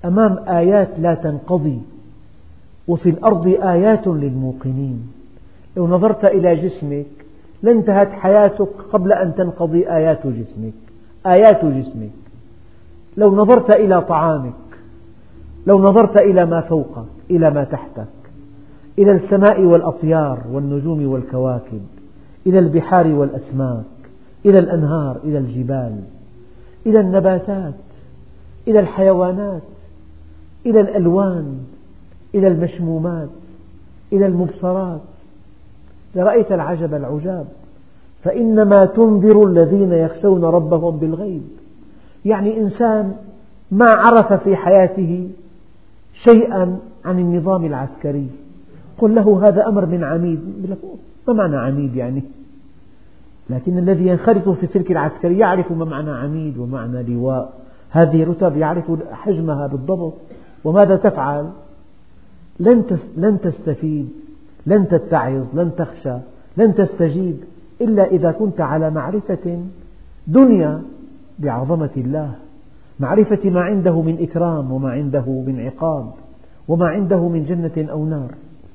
[SPEAKER 1] أمام آيات لا تنقضي، وفي الأرض آيات للموقنين. لو نظرت إلى جسمك لانتهت حياتك قبل أن تنقضي آيات جسمك، آيات جسمك. لو نظرت إلى طعامك، لو نظرت إلى ما فوقك، إلى ما تحتك، إلى السماء والأطيار والنجوم والكواكب، إلى البحار والأسماك، إلى الأنهار، إلى الجبال، إلى النباتات، إلى الحيوانات، إلى الألوان، إلى المشمومات، إلى المبصرات، لرأيت العجب العجاب. فإنما تنذر الذين يخشون ربهم بالغيب. يعني إنسان ما عرف في حياته شيئا عن النظام العسكري، قل له هذا أمر من عميد، يقول لك ما معنى عميد يعني؟ لكن الذي ينخرط في السلك العسكري يعرف ما معنى عميد ومعنى لواء، هذه رتب يعرف حجمها بالضبط وماذا تفعل. لن تستفيد، لن تتعظ، لن تخشى، لن تستجيب إلا إذا كنت على معرفة دنيا بعظمة الله، معرفة ما عنده من إكرام وما عنده من عقاب وما عنده من جنة أو نار.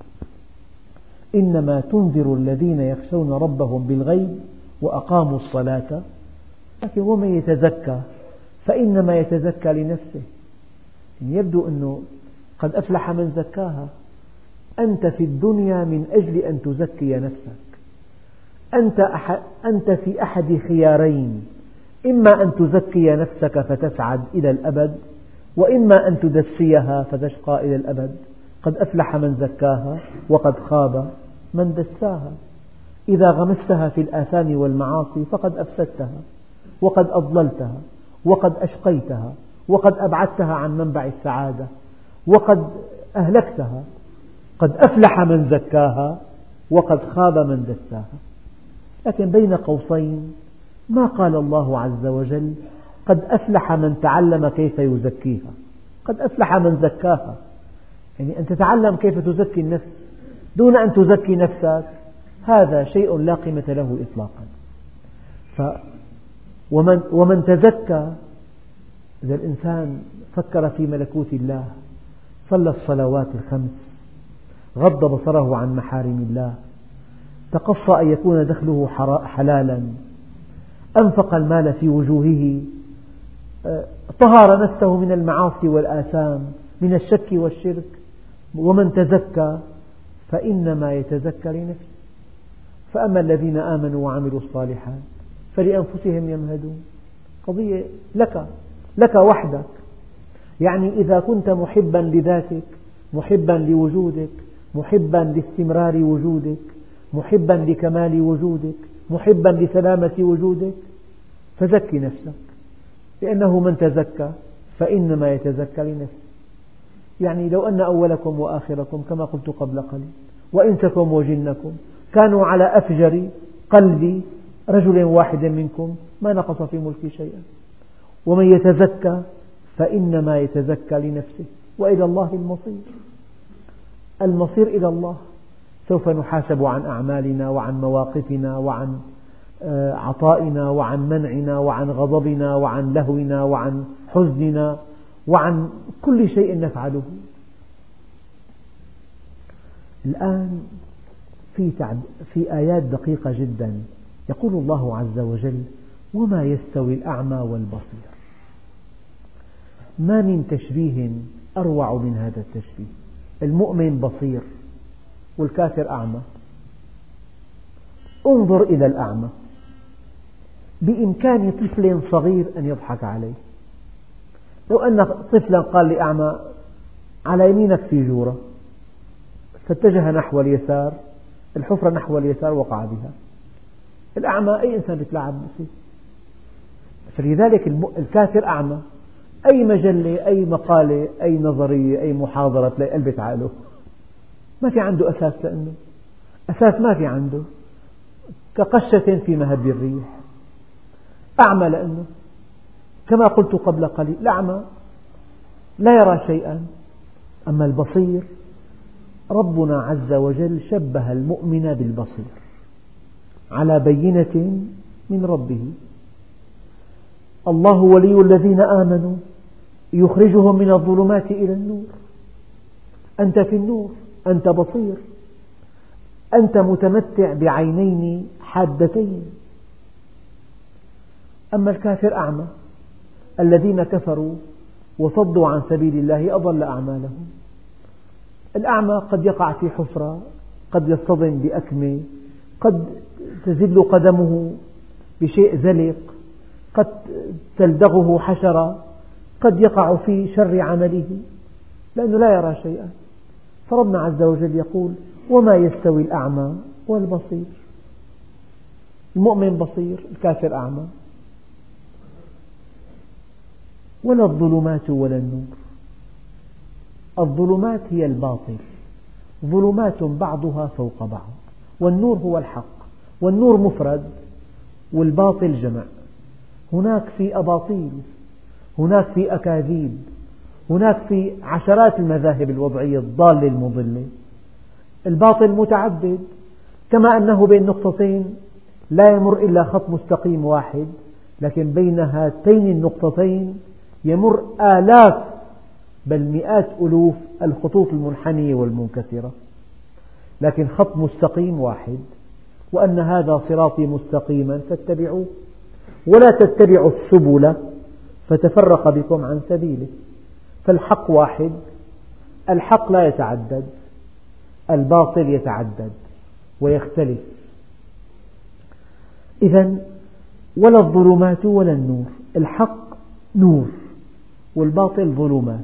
[SPEAKER 1] إنما تنذر الذين يخشون ربهم بالغيب وأقاموا الصلاة. لكن ومن يتزكى فإنما يتزكى لنفسه. يبدو أنه قد أفلح من زكاها. أنت في الدنيا من أجل أن تزكي نفسك، أنت, أحد أنت في أحد خيارين، إما أن تزكي نفسك فتسعد إلى الأبد، وإما أن تدسيها فتشقى إلى الأبد. قد أفلح من زكاها وقد خاب من دساها. إذا غمستها في الآثام والمعاصي فقد أفسدتها وقد أضللتها وقد أشقيتها وقد أبعدتها عن منبع السعادة وقد أهلكتها. قد أفلح من زكاها وقد خاب من دساها. لكن بين قوسين ما قال الله عز وجل قد أفلح من تعلم كيف يزكيها، قد أفلح من زكاها، يعني أن تتعلم كيف تزكي النفس دون أن تزكي نفسك، هذا شيء لا قيمة له إطلاقا. ف ومن, ومن تزكى، إذا الإنسان فكر في ملكوت الله، صلى الصلوات الخمس، غض بصره عن محارم الله، تقصى أن يكون دخله حلالا، أنفق المال في وجوهه، طهر نفسه من المعاصي والآثام، من الشك والشرك. ومن تزكى فإنما يتزكى لنفسه. فأما الذين آمنوا وعملوا الصالحات فلأنفسهم يمهدون. قضية لك، لك وحدك. يعني إذا كنت محبا لذاتك، محبا لوجودك، محبا لاستمرار وجودك، محبا لكمال وجودك، محبا لسلامة وجودك، فزكي نفسك، لأنه من تزكى فإنما يتزكى لنفسه. يعني لو أن أولكم وآخركم كما قلت قبل قليل وإنسكم وجنكم كانوا على أفجر قلب رجل واحد منكم ما نقص في ملكي شيئا. ومن يتزكى فإنما يتزكى لنفسه وإلى الله المصير. المصير إلى الله. سوف نحاسب عن أعمالنا وعن مواقفنا وعن عطائنا وعن منعنا وعن غضبنا وعن لهونا وعن حزننا وعن كل شيء نفعله. الآن في, في آيات دقيقة جدا يقول الله عز وجل وما يستوي الأعمى والبصير. ما من تشبيه أروع من هذا التشبيه. المؤمن بصير والكافر أعمى. انظر إلى الأعمى، بإمكان طفل صغير أن يضحك عليه. لو أن طفلا قال لأعمى على يمينك في جورة، فاتجه نحو اليسار، الحفرة نحو اليسار وقع بها. الأعمى أي إنسان يتلاعب فيه. فلذلك الكافر أعمى، أي مجلة، أي مقالة، أي نظرية، أي محاضرة تلاقي قلبت عقله، ما في عنده أساس، لأنه أساس ما في عنده، كقشة في مهب الريح. أعمى لأنه كما قلت قبل قليل الأعمى لا يرى شيئا. أما البصير ربنا عز وجل شبه المؤمن بالبصير على بينة من ربه. الله ولي الذين آمنوا يخرجهم من الظلمات إلى النور. أنت في النور، أنت بصير، أنت متمتع بعينين حادتين. أما الكافر أعمى، الذين كفروا وصدوا عن سبيل الله أضل أعمالهم. الأعمى قد يقع في حفرة، قد يصطدم بأكمة، قد تزل قدمه بشيء زلق، قد تلدغه حشرة، قد يقع في شر عمله لأنه لا يرى شيئا. فربنا عز وجل يقول: وما يستوي الأعمى والبصير. المؤمن بصير، الكافر أعمى. ولا الظلمات ولا النور. الظلمات هي الباطل، ظلمات بعضها فوق بعض، والنور هو الحق. والنور مفرد والباطل جمع. هناك في أباطيل، هناك في أكاذيب، هناك في عشرات المذاهب الوضعية الضالة المضلة. الباطل متعدد، كما أنه بين نقطتين لا يمر إلا خط مستقيم واحد، لكن بين هاتين النقطتين يمر آلاف بل مئات ألوف الخطوط المنحنية والمنكسرة، لكن خط مستقيم واحد. وأن هذا صراطي مستقيما فاتبعوه ولا تتبعوا السبل فتفرق بكم عن سبيله. فالحق واحد، الحق لا يتعدد، الباطل يتعدد ويختلف. إذن ولا الظلمات ولا النور. الحق نور والباطل ظلمات.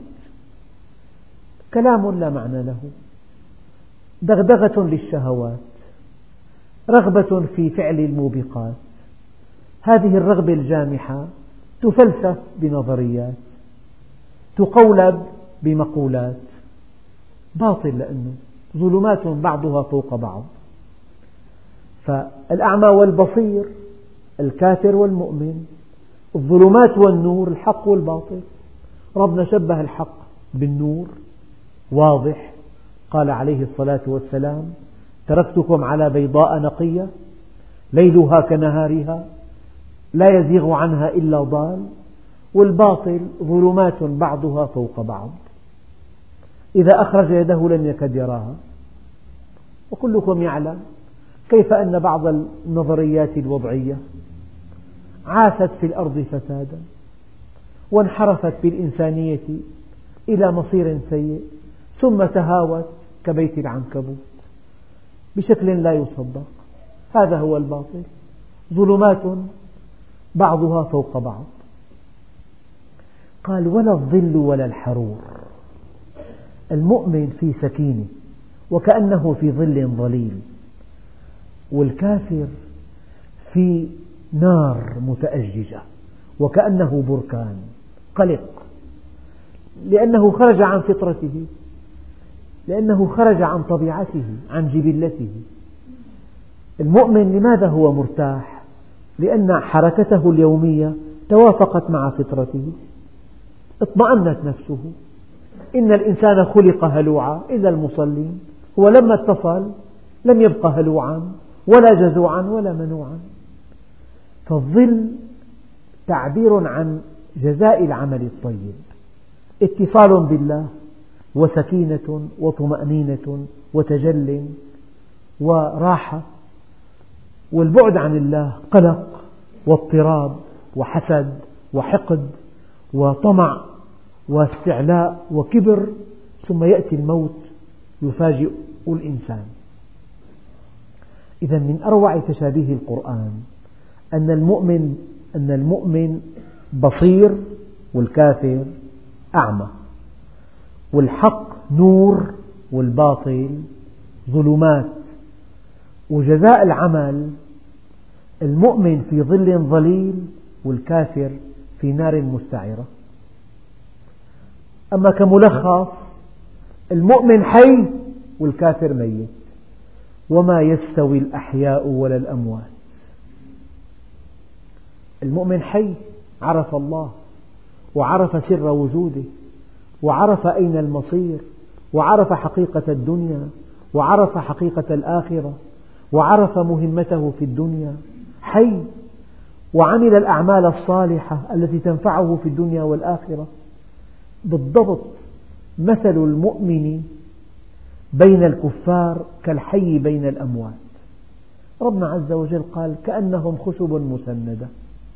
[SPEAKER 1] كلام لا معنى له، دغدغة للشهوات، رغبة في فعل الموبقات. هذه الرغبة الجامحة تفلسف بنظريات، تقولب بمقولات. باطل، لأنه ظلمات بعضها فوق بعض. فالأعمى والبصير، الكافر والمؤمن، الظلمات والنور، الحق والباطل. ربنا شبه الحق بالنور واضح، قال عليه الصلاة والسلام: تركتكم على بيضاء نقية ليلها كنهارها لا يزيغ عنها إلا ضال. والباطل ظلمات بعضها فوق بعض، إذا أخرج يده لم يكد يراها. وكلكم يعلم كيف أن بعض النظريات الوضعية عاثت في الأرض فسادا وانحرفت بالإنسانية إلى مصير سيء، ثم تهاوت كبيت العنكبوت بشكل لا يصدق. هذا هو الباطل، ظلمات بعضها فوق بعض. قال: ولا الظل ولا الحرور. المؤمن في سكينة وكأنه في ظل ظليل، والكافر في نار متأججة وكأنه بركان قلق، لأنه خرج عن فطرته، لأنه خرج عن طبيعته، عن جبلته. المؤمن لماذا هو مرتاح؟ لأن حركته اليومية توافقت مع فطرته، اطمأنت نفسه. إن الإنسان خلق هلوعا إلا المصلين. هو لما اتصل لم يبق هلوعا ولا جزوعا ولا منوعا. فالظل تعبير عن جزاء العمل الطيب، اتصال بالله وسكينة وطمأنينة وتجل وراحة. والبعد عن الله قلق واضطراب وحسد وحقد وطمع واستعلاء وكبر، ثم يأتي الموت يفاجئ الإنسان. إذا من أروع تشابيه القرآن أن المؤمن أن المؤمن بصير والكافر أعمى، والحق نور والباطل ظلمات. وجزاء العمل المؤمن في ظل ظليل والكافر في نار مستعرة. أما كملخص، المؤمن حي والكافر ميت، وما يستوي الأحياء ولا الأموات. المؤمن حي، عرف الله وعرف سر وجوده وعرف أين المصير وعرف حقيقة الدنيا وعرف حقيقة الآخرة وعرف مهمته في الدنيا، حي وعمل الأعمال الصالحة التي تنفعه في الدنيا والآخرة. بالضبط مثل المؤمن بين الكفار كالحي بين الأموات. ربنا عز وجل قال كأنهم خشب مسندة.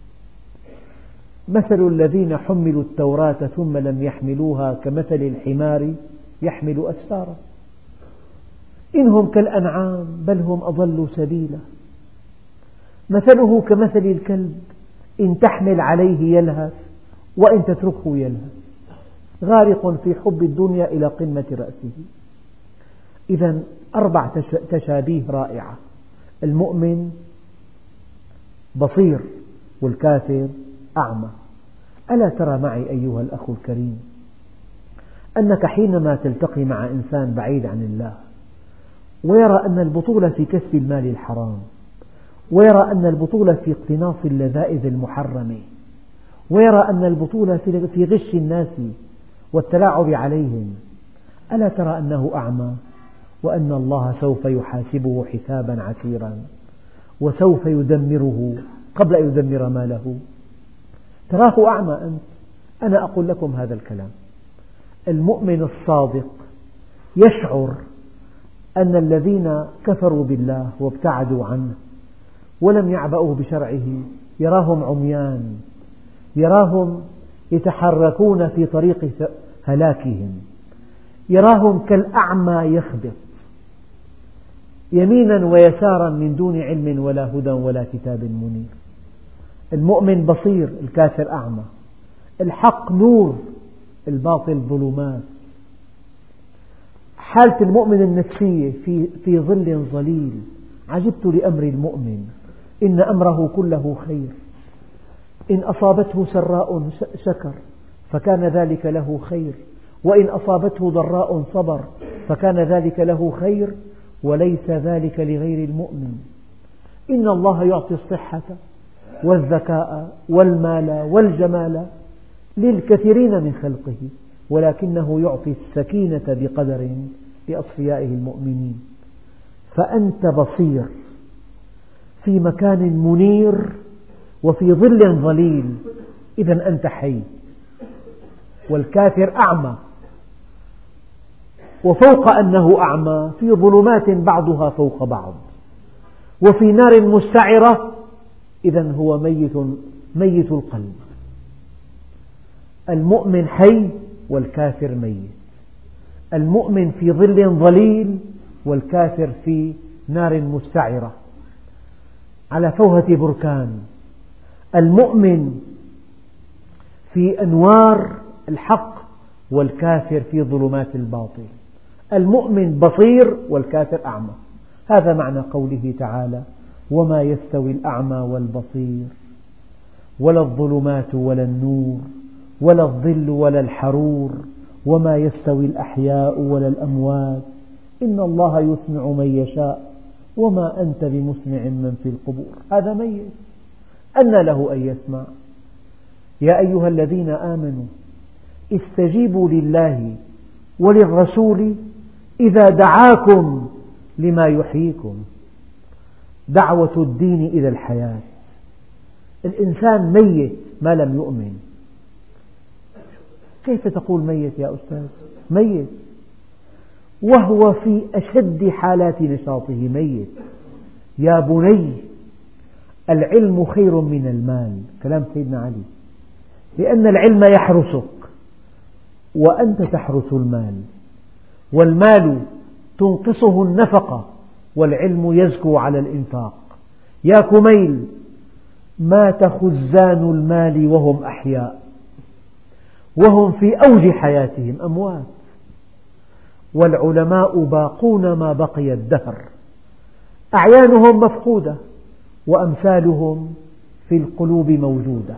[SPEAKER 1] مثل الذين حملوا التوراة ثم لم يحملوها كمثل الحمار يحمل أسفارا إنهم كالأنعام بل هم أضل سبيلا. مثله كمثل الكلب إن تحمل عليه يلهث وإن تتركه يلهث غارق في حب الدنيا إلى قمة رأسه. إذن أربع تشابيه رائعة: المؤمن بصير والكافر أعمى. ألا ترى معي أيها الأخ الكريم أنك حينما تلتقي مع إنسان بعيد عن الله ويرى أن البطولة في كسب المال الحرام، ويرى أن البطولة في اقتناص اللذائذ المحرمة، ويرى أن البطولة في غش الناس والتلاعب عليهم، ألا ترى أنه أعمى وأن الله سوف يحاسبه حسابا عسيرا وسوف يدمره قبل أن يدمر ماله؟ تراه أعمى أنت. أنا أقول لكم هذا الكلام. المؤمن الصادق يشعر أن الذين كفروا بالله وابتعدوا عنه ولم يعبأوا بشرعه يراهم عميان، يراهم يتحركون في طريق هلاكهم، يراهم كالأعمى يخبط يمينا ويسارا من دون علم ولا هدى ولا كتاب منير. المؤمن بصير، الكافر أعمى. الحق نور، الباطل ظلمات. حالة المؤمن النفسية في, في ظل ظليل. عجبت لأمر المؤمن إن أمره كله خير، إن أصابته سراء شكر فكان ذلك له خير، وإن أصابته ضراء صبر فكان ذلك له خير، وليس ذلك لغير المؤمن. إن الله يعطي الصحة والذكاء والمال والجمال للكثيرين من خلقه، ولكنه يعطي السكينة بقدر لأصفيائه المؤمنين. فأنت بصير في مكان منير وفي ظل ظليل، إذن أنت حي. والكافر أعمى، وفوق أنه أعمى في ظلمات بعضها فوق بعض، وفي نار مستعرة، إذن هو ميت ميت القلب. المؤمن حي والكافر ميت. المؤمن في ظل ظليل والكافر في نار مستعرة على فوهة بركان. المؤمن في أنوار الحق والكافر في ظلمات الباطل. المؤمن بصير والكافر أعمى. هذا معنى قوله تعالى: وما يستوي الأعمى والبصير ولا الظلمات ولا النور ولا الظل ولا الحرور وما يستوي الأحياء ولا الأموات إن الله يسمع من يشاء وما أنت بمسمع من في القبور. هذا ميت، أنى له أن يسمع؟ يا أيها الذين آمنوا استجيبوا لله وللرسول إذا دعاكم لما يحييكم. دعوة الدين إلى الحياة. الإنسان ميت ما لم يؤمن. كيف تقول ميت يا أستاذ؟ ميت وهو في أشد حالات نشاطه ميت. يا بني العلم خير من المال، كلام سيدنا علي، لأن العلم يحرسك وأنت تحرس المال، والمال تنقصه النفقة والعلم يزكو على الإنفاق. يا كميل مات خزان المال وهم أحياء وهم في أوج حياتهم أموات، والعلماء باقون ما بقي الدهر، أعيانهم مفقودة وأمثالهم في القلوب موجودة.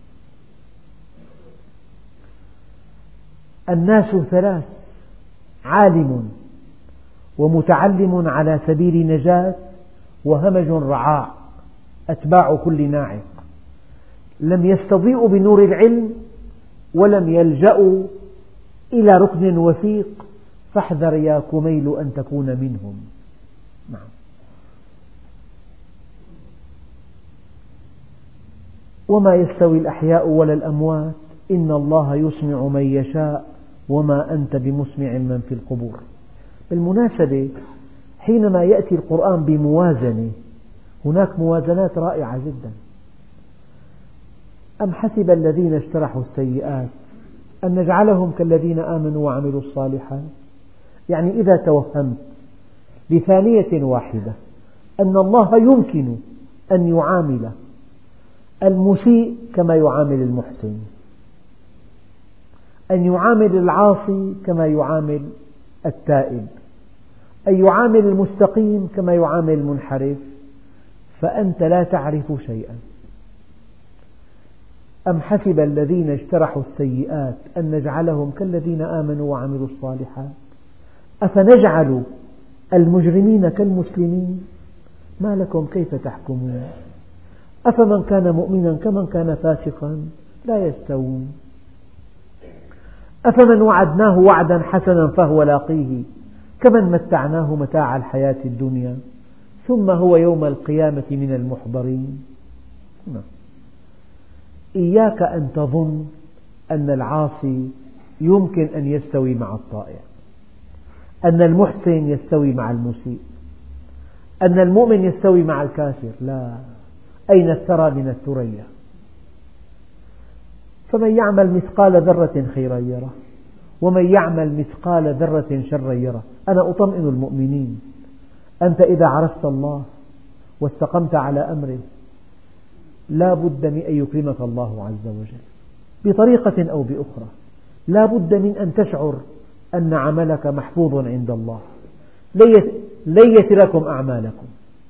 [SPEAKER 1] الناس ثلاث: عالم ومتعلم على سبيل نجاة وهمج رعاع أتباع كل ناعق. لم يستضيئوا بنور العلم ولم يلجأوا إلى ركن وثيق، فاحذر يا كميل أن تكون منهم. نعم. وما يستوي الأحياء ولا الأموات إن الله يسمع من يشاء وما أنت بمسمع من في القبور. بالمناسبة حينما يأتي القرآن بموازنة هناك موازنات رائعة جدا. أم حسب الذين اجترحوا السيئات أن نجعلهم كالذين آمنوا وعملوا الصالحات. يعني إذا توهمت لثانية واحدة أن الله يمكن أن يعامل المسيء كما يعامل المحسن، أن يعامل العاصي كما يعامل التائب، أن يعامل المستقيم كما يعامل المنحرف، فأنت لا تعرف شيئا. أم حسب الذين اجترحوا السيئات أن نجعلهم كالذين آمنوا وعملوا الصالحات. أفنجعل المجرمين كالمسلمين ما لكم كيف تحكمون. أفمن كان مؤمنا كمن كان فاسقا لا يستوون. أفمن وعدناه وعدا حسنا فهو لاقيه كمن متعناه متاع الحياة الدنيا ثم هو يوم القيامة من المحضرين. إياك أن تظن أن العاصي يمكن أن يستوي مع الطائع، أن المحسن يستوي مع المسيء، أن المؤمن يستوي مع الكافر. لا، أين الثرى من الثريا. فمن يعمل مثقال ذرة خيرا يره ومن يعمل مثقال ذرة شرا يره. أنا أطمئن المؤمنين، أنت إذا عرفت الله واستقمت على أمره لا بد من أن يكرمك الله عز وجل بطريقة أو بأخرى. لا بد من أن تشعر أن عملك محفوظ عند الله، لن يتركم أعمالكم.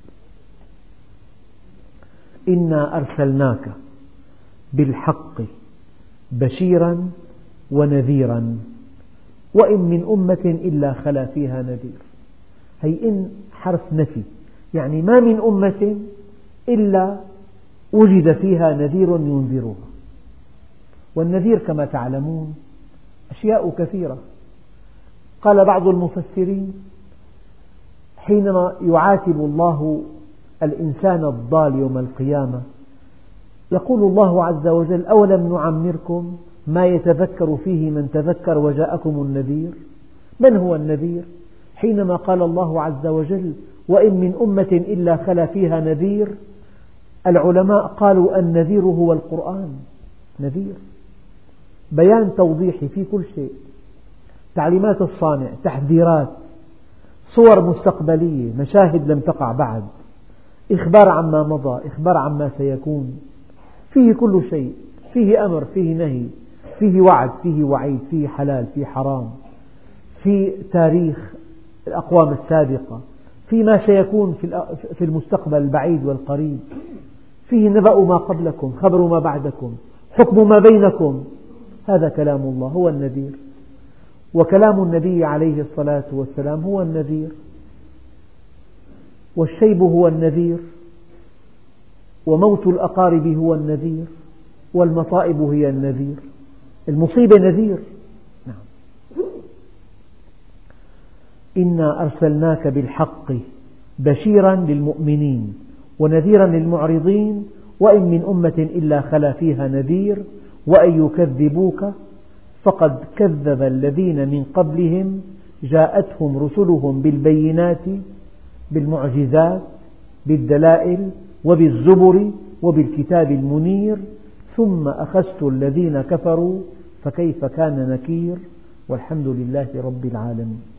[SPEAKER 1] إنا أرسلناك بالحق بشيرا ونذيرا وإن من أمة إلا خلا فيها نذير. هي إن حرف نفي، يعني ما من أمة إلا وجد فيها نذير ينذرها. والنذير كما تعلمون أشياء كثيرة. قال بعض المفسرين حينما يعاتب الله الإنسان الضال يوم القيامة يقول الله عز وجل أولم نعمركم ما يتذكر فيه من تذكر وجاءكم النذير. من هو النذير؟ حينما قال الله عز وجل وإن من أمة إلا خلا فيها نذير، العلماء قالوا النذير هو القرآن. نذير بيان توضيحي في كل شيء، تعليمات الصانع، تحذيرات، صور مستقبلية، مشاهد لم تقع بعد، إخبار عما مضى، إخبار عما سيكون. فيه كل شيء، فيه أمر، فيه نهي، فيه وعد، فيه وعيد، فيه حلال، فيه حرام، في تاريخ الأقوام السابقة، في ما سيكون في المستقبل البعيد والقريب، فيه نبأ ما قبلكم، خبر ما بعدكم، حكم ما بينكم. هذا كلام الله هو النذير، وكلام النبي عليه الصلاة والسلام هو النذير، والشيب هو النذير، وموت الأقارب هو النذير، والمصائب هي النذير. المصيبة نذير. نعم. إنا أرسلناك بالحق بشيرا للمؤمنين ونذيرا للمعرضين وإن من أمة إلا خلا فيها نذير وإن يكذبوك فقد كذب الذين من قبلهم جاءتهم رسلهم بالبينات بالمعجزات بالدلائل وبالزبر وبالكتاب المنير ثم أخذت الذين كفروا فكيف كان نكير. والحمد لله رب العالمين.